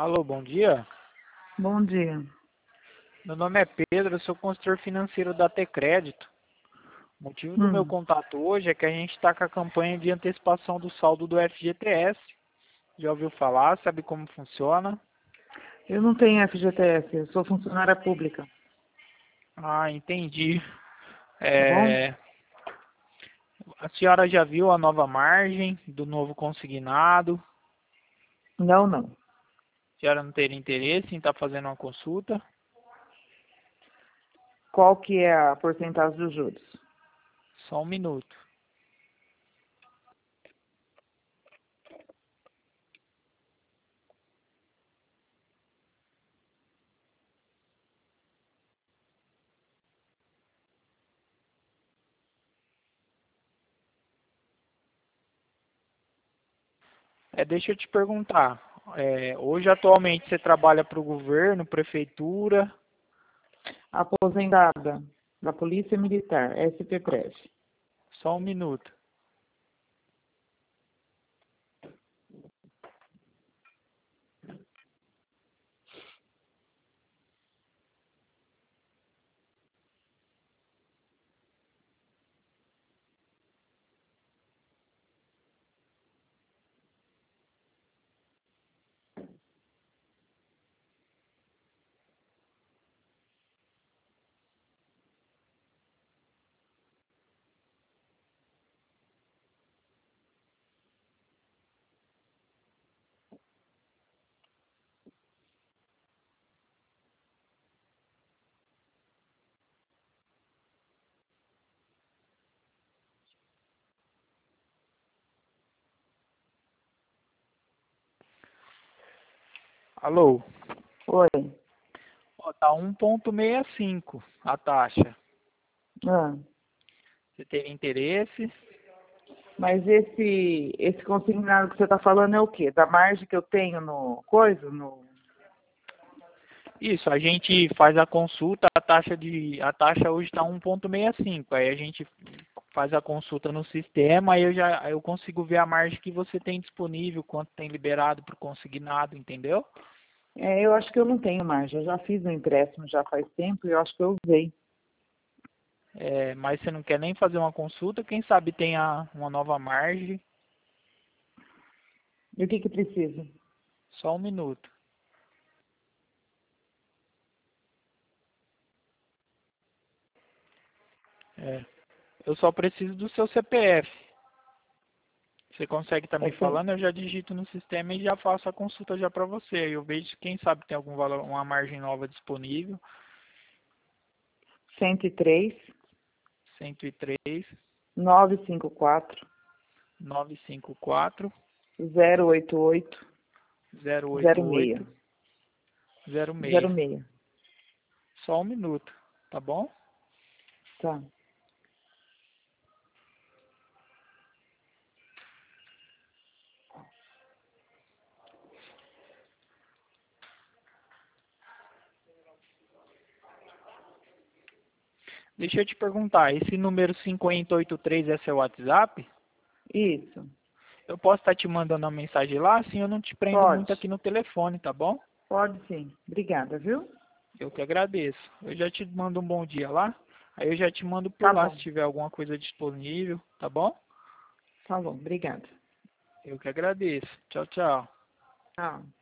Alô, bom dia. Bom dia. Meu nome é Pedro, eu sou consultor financeiro da T-Crédito. O motivo do meu contato hoje é que a gente está com a campanha de antecipação do saldo do FGTS. Já ouviu falar? Sabe como funciona? Eu não tenho FGTS, eu sou funcionária pública, Ah, entendi. tá bom? A senhora já viu a nova margem do novo consignado? Não, não. A senhora não teria interesse em estar fazendo uma consulta? Qual que é a porcentagem dos juros? Só um minuto. Deixa eu te perguntar. Hoje, atualmente, você trabalha para o governo, prefeitura? Aposentada da Polícia Militar, SPPREV. Só um minuto. Alô? Oi. Ó, tá 1,65 a taxa. Ah, Você teria interesse? mas esse consignado que você está falando é o quê? Da margem que eu tenho no coisa? Isso, a gente faz a consulta, a taxa hoje está 1,65. Aí a gente faz a consulta no sistema, aí eu consigo ver a margem que você tem disponível, quanto tem liberado para o consignado, entendeu? Eu acho que eu não tenho margem. Eu já fiz um empréstimo já faz tempo e eu acho que eu usei. Mas você não quer nem fazer uma consulta, quem sabe tenha uma nova margem. E o que precisa? Só um minuto. É, eu só preciso do seu CPF. Você consegue estar me Essa falando, eu já digito no sistema e já faço a consulta já para você. Aí eu vejo, quem sabe tem algum valor, uma margem nova disponível. 103 103 954 954 088 06. 088 06. 06. Só um minuto, tá bom? Tá. Deixa eu te perguntar, esse número 5083 é seu WhatsApp? Isso. Eu posso estar te mandando uma mensagem lá, assim eu não te prendo muito Pode. aqui no telefone, tá bom? Pode sim. Obrigada, viu? Eu que agradeço. Eu já te mando um bom dia lá, aí eu já te mando por Tá lá bom. se tiver alguma coisa disponível, tá bom? Tá bom. Obrigada. Eu que agradeço. Tchau, tchau. Tchau.